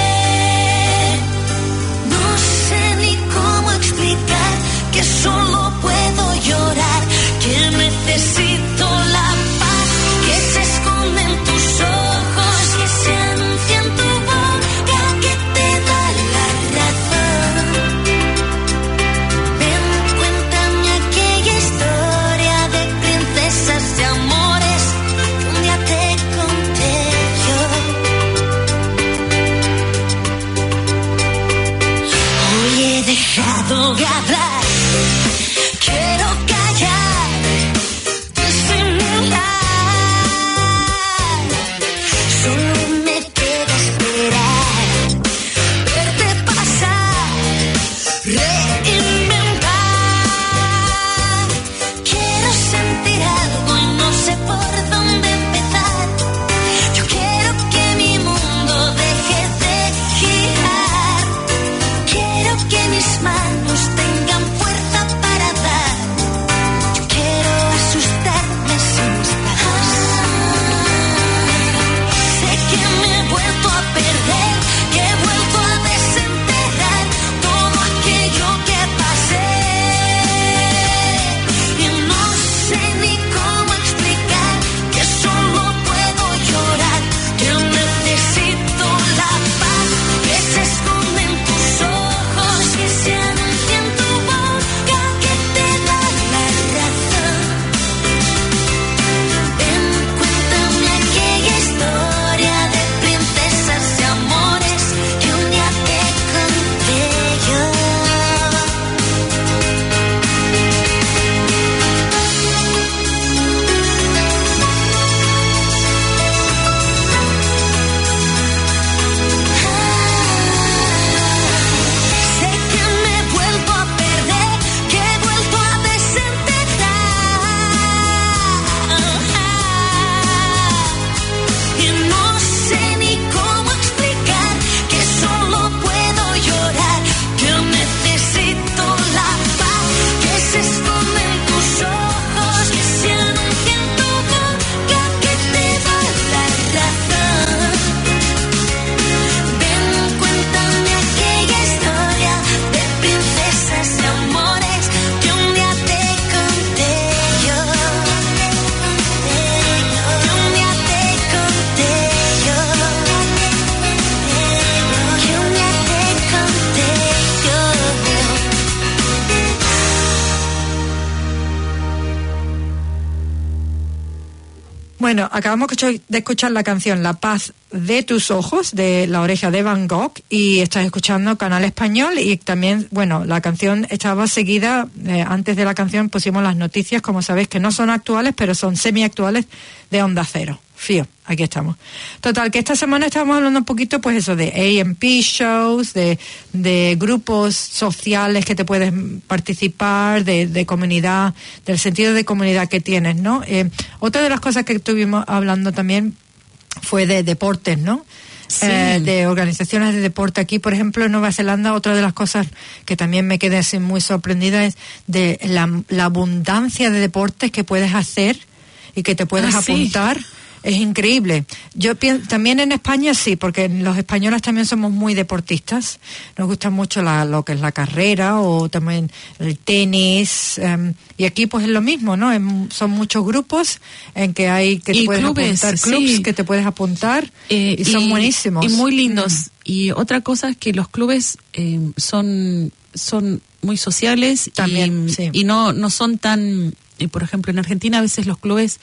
D: No sé ni cómo explicar que solo puedo llorar, que necesito la paz que se esconde en tus ojos, que se anuncia en tu boca, que te da la razón. Ven, cuéntame aquella historia de princesas y amores que un día te conté yo. Hoy he dejado de hablar, quiero callar, disimular. Solo me queda esperar, verte pasar, reinventar. Quiero sentir algo y no sé por dónde empezar. Yo quiero que mi mundo deje de girar. Quiero que mis manos tengan fuerza para dar. Yo quiero asustarme sin estar. Sé que me he vuelto a perder, que he vuelto a desenterrar todo aquello que pasé. Y no sé ni cómo explicar que solo puedo llorar, que necesito la paz que se esconde en tus ojos, que se anuncia en tu boca, que te da la razón. Ven, cuéntame aquella historia de princesas y amores que un día te conté yo. Sé que me he vuelto a perder, que he vuelto a desenterrar. Y no sé ni cómo explicar que solo puedo llorar, que necesito la paz que se esconde en tus ojos, que se anuncia en tu boca, que te da la razón. Ven, cuéntame aquella historia de princesas y amores que un día te conté yo. Que un día te conté yo. Que un día te conté yo.
A: Bueno, acabamos de escuchar la canción La paz de tus ojos, de La oreja de Van Gogh, y estás escuchando Canal Español. Y también, bueno, la canción estaba seguida, antes de la canción pusimos las noticias, como sabéis, que no son actuales, pero son semi-actuales, de Onda Cero. Fío, aquí estamos. Total, que esta semana estamos hablando un poquito, pues eso, de A&P shows, de grupos sociales que te puedes participar, de comunidad, del sentido de comunidad que tienes, ¿no? Otra de las cosas que estuvimos hablando también fue de deportes, ¿no?
B: Sí.
A: De organizaciones de deporte. Aquí, por ejemplo, en Nueva Zelanda, otra de las cosas que también me quedé así muy sorprendida es de la abundancia de deportes que puedes hacer y que te puedes apuntar.
B: Sí.
A: Es increíble. Yo pienso, también en España sí, porque los españoles también somos muy deportistas. Nos gusta mucho lo que es la carrera o también el tenis. Y aquí pues es lo mismo, ¿no? Son muchos grupos en que hay que te puedes
B: clubes,
A: apuntar, clubs
B: sí.
A: que te puedes apuntar y son buenísimos.
B: Y muy lindos. Y otra cosa es que los clubes son muy sociales
A: también,
B: y no son tan... por ejemplo, en Argentina a veces los clubes...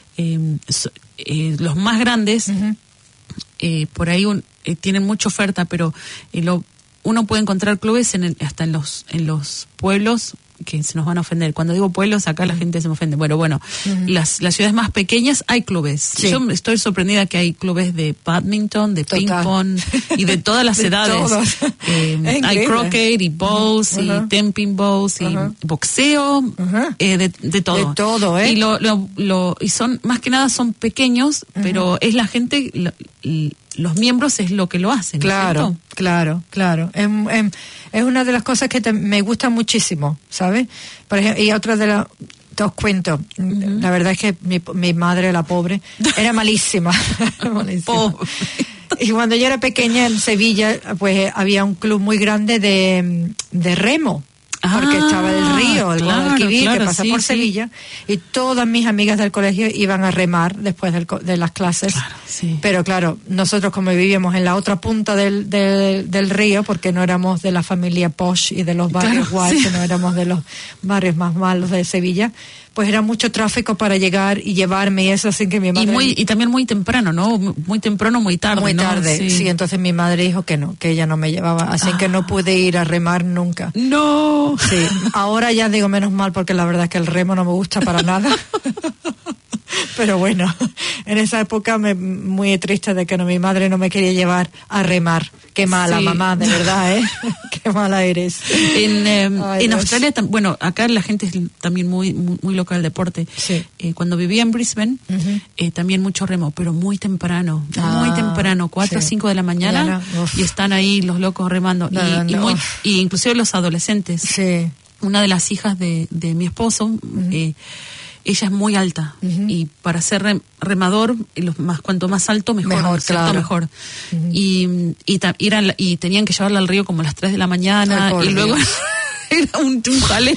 B: los más grandes por ahí tienen mucha oferta, pero uno puede encontrar clubes hasta en los pueblos que se nos van a ofender. Cuando digo pueblos, acá la gente se me ofende. Bueno, las ciudades más pequeñas hay clubes.
A: Sí.
B: Yo estoy sorprendida que hay clubes de badminton, de ping-pong y de todas las
A: De
B: edades. Hay croquet y bowls y temping bowls y boxeo, de todo.
A: De todo, ¿eh?
B: Y son, más que nada son pequeños, pero es la gente, los miembros es lo que lo hacen.
A: Claro, claro. Es una de las cosas que me gusta muchísimo, ¿sabes? Por ejemplo, y otra de las... Te os cuento, la verdad es que mi madre, la pobre, era malísima. Y cuando yo era pequeña en Sevilla, pues había un club muy grande de remo. Porque estaba el río, el Guadalquivir, que pasa por Sevilla, y todas mis amigas del colegio iban a remar después de las clases. Pero claro, nosotros como vivíamos en la otra punta del río, porque no éramos de la familia posh y de los barrios guays, no éramos de los barrios más malos de Sevilla, pues era mucho tráfico para llegar y llevarme y eso, así que mi madre...
B: Y también muy temprano, ¿no? Muy temprano, muy tarde,
A: Muy
B: ¿no?
A: tarde, sí, entonces mi madre dijo que no, que ella no me llevaba, así que no pude ir a remar nunca.
B: ¡No!
A: Sí, ahora ya digo menos mal, porque la verdad es que el remo no me gusta para nada. Pero bueno, en esa época muy triste de que mi madre no me quería llevar a remar. Qué mala, mamá, de verdad, ¿eh? Qué mala eres.
B: En Australia, bueno, acá la gente es también muy loca del deporte.
A: Sí.
B: Cuando vivía en Brisbane, también mucho remo, pero muy temprano, 4 o 5 de la mañana, y están ahí los locos remando. Y inclusive los adolescentes.
A: Sí.
B: Una de las hijas de mi esposo, ella es muy alta, y para ser remador, cuanto más alto, mejor,
A: claro.
B: Mejor. Y tenían que llevarla al río como a las 3 de la mañana, y luego era un jaleo.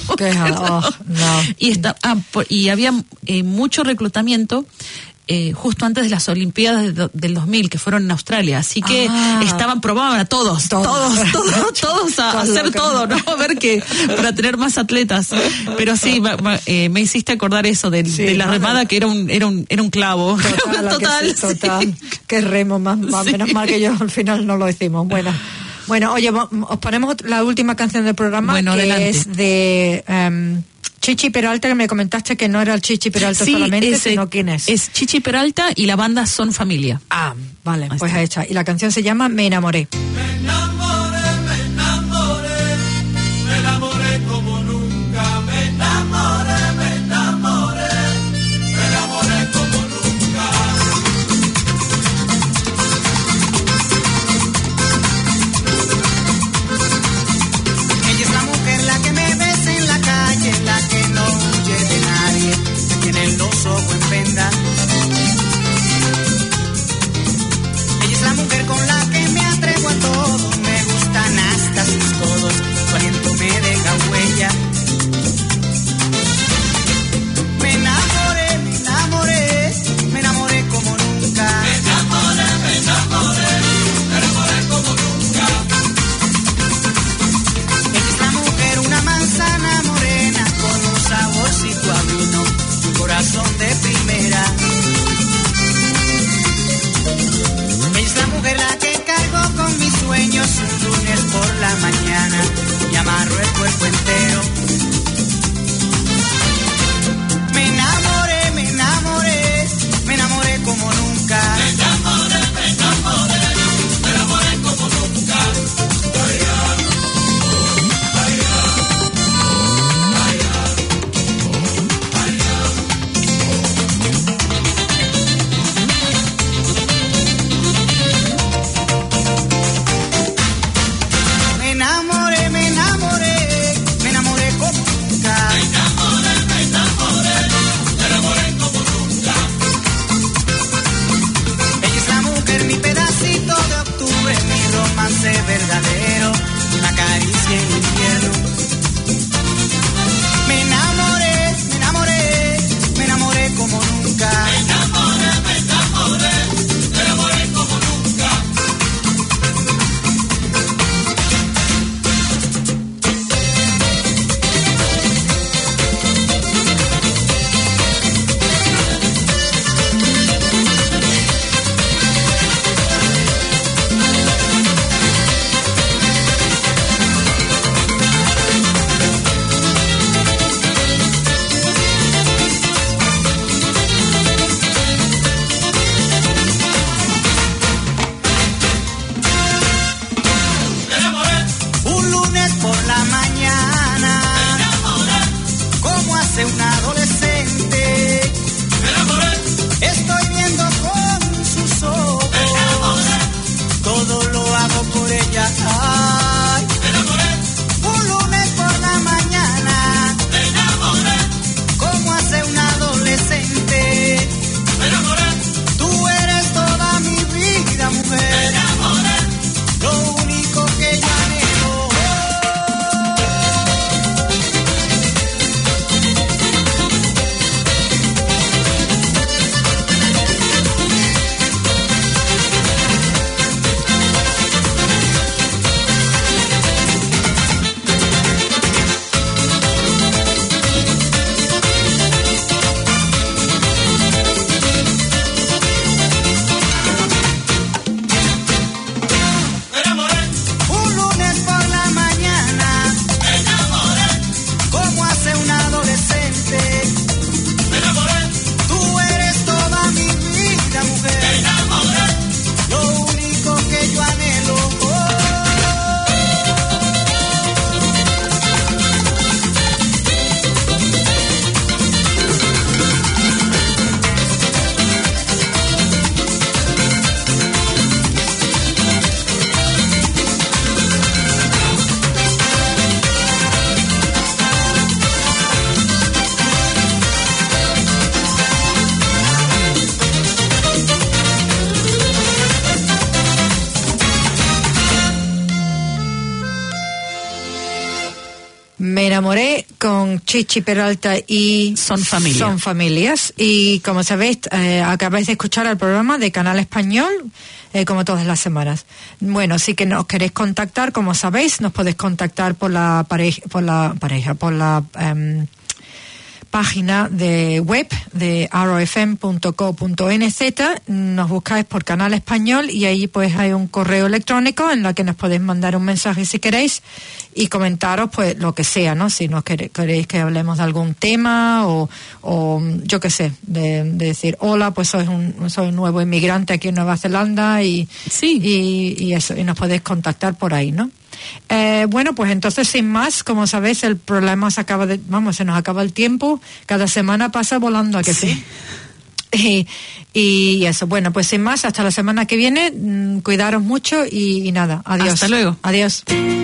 B: Y había mucho reclutamiento justo antes de las Olimpiadas del 2000, que fueron en Australia, así que probaban a todos a hacer todo, ¿no? A ver para tener más atletas. Pero sí, me hiciste acordar eso de la remada, que era un clavo. Total.
A: Qué remo, más menos mal que yo al final no lo hicimos. Bueno, oye, os ponemos la última canción del programa, que
B: adelante.
A: es de Chichi Peralta, que me comentaste que no era el Chichi Peralta solamente, sino quién es.
B: Es Chichi Peralta y la banda Son Familia.
A: Vale, pues ahí está. Y la canción se llama Me enamoré.
C: Me enamoré como nunca, me enamoré como nunca.
F: Ella es la mujer, la que me besa en la calle, la que no huye de nadie, tiene los ojos en venda. Ella es la mujer con la que me atrevo a todo, me gustan hasta sus codos, su aliento me deja huella. Me enamoré como nunca. Me enamoré como nunca. Ella es la mujer, una manzana morena con un saborcito a vino, un corazón de primera. Ella es la mujer la que cargo con mis sueños un lunes por la mañana y amarro el cuerpo entero. Me enamoré como nunca. Me enamoré como nunca. Me enamoré
A: enamoré con Chichi Peralta y
B: Son Familia.
A: Son Familias. Y como sabéis, acabáis de escuchar el programa de Canal Español, como todas las semanas. Bueno, si que nos queréis contactar, como sabéis, nos podéis contactar por la página de web de arrowfm.co.nz. Nos buscáis por Canal Español y ahí pues hay un correo electrónico en la que nos podéis mandar un mensaje si queréis y comentaros pues lo que sea, ¿no? Si nos queréis que hablemos de algún tema o yo qué sé, de decir hola, pues soy un nuevo inmigrante aquí en Nueva Zelanda y eso, y nos podéis contactar por ahí, ¿no? Bueno, pues entonces sin más, como sabéis, el problema se nos acaba el tiempo, cada semana pasa volando, ¿a que sí? Y eso, bueno, pues sin más, hasta la semana que viene, cuidaros mucho y nada, adiós.
B: Hasta luego.
A: Adiós.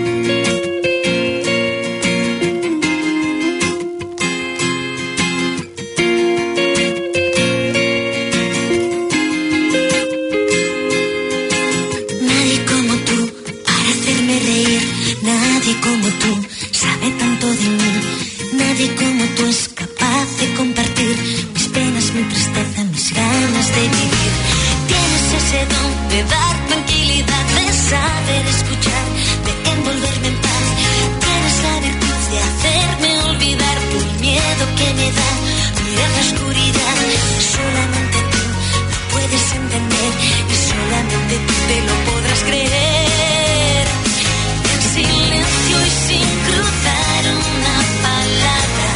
D: Nadie como tú sabe tanto de mí. Nadie como tú es capaz de compartir mis penas, mi tristeza, mis ganas de vivir. Tienes ese don de dar tranquilidad, de saber escuchar, de envolverme en paz. Tienes la virtud de hacerme olvidar el miedo que me da mirar la oscuridad. Solamente tú lo puedes entender y solamente tú te lo podrás creer. Silencio y sin cruzar una palabra,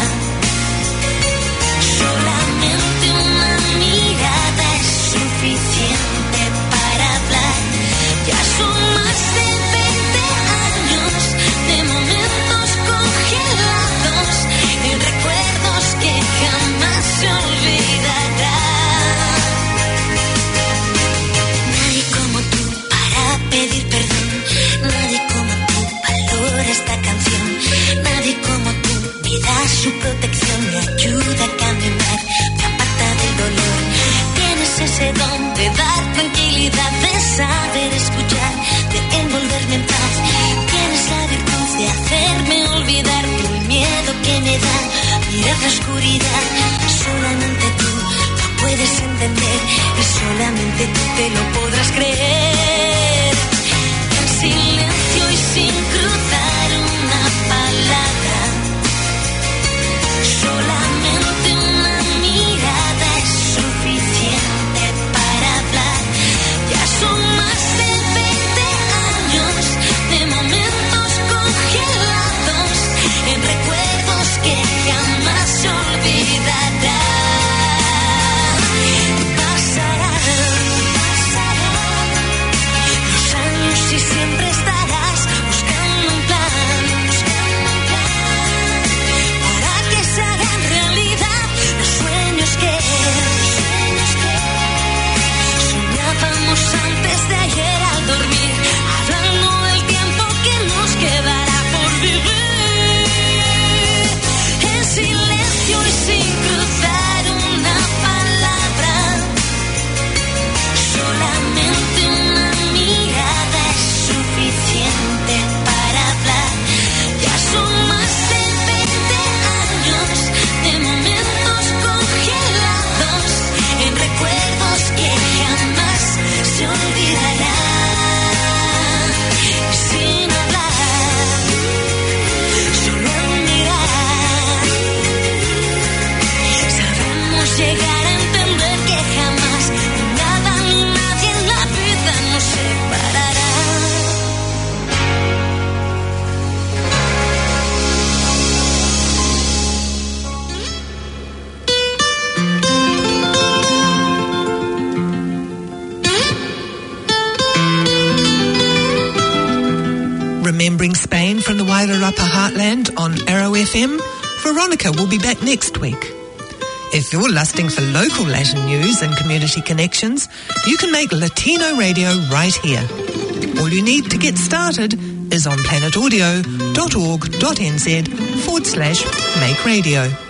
D: solamente una mirada es suficiente para hablar. Ya son más de 20 años de momentos congelados, en recuerdos que jamás se olvidarán. Nadie como tú para pedir perdón, nadie como esta canción, nadie como tú me da su protección, me ayuda a caminar, me aparta del dolor. Tienes ese don de dar tranquilidad, de saber escuchar, de envolverme en paz. Tienes la virtud de hacerme olvidar el miedo que me da mirar la oscuridad. Solamente tú lo puedes entender y solamente tú te lo podrás creer. En silencio y sin cruzar una palabra, solamente una mirada es suficiente para hablar. Ya son más de 20 años de momentos congelados, en recuerdos que jamás se olvidarán. Los años y siempre estarás buscando un plan para que se hagan realidad los sueños que soñábamos antes de ayer al dormir, hablando del tiempo que nos quedará por vivir. En silencio y sin cruzar una palabra, solamente una mirada es suficiente para hablar. Ya son más de 20 años de momentos congelados, en recuerdos que jamás se olvidarán. Sin hablar, solo en mirar, sabemos llegar a entender que jamás nada ni nadie en la vida nos separará.
G: Remembering Spain from the Wairarapa Heartland on Arrow FM, Veronica will be back next week. If you're lusting for local Latin news and community connections, you can make Latino radio right here. All you need to get started is on planetaudio.org.nz/make radio.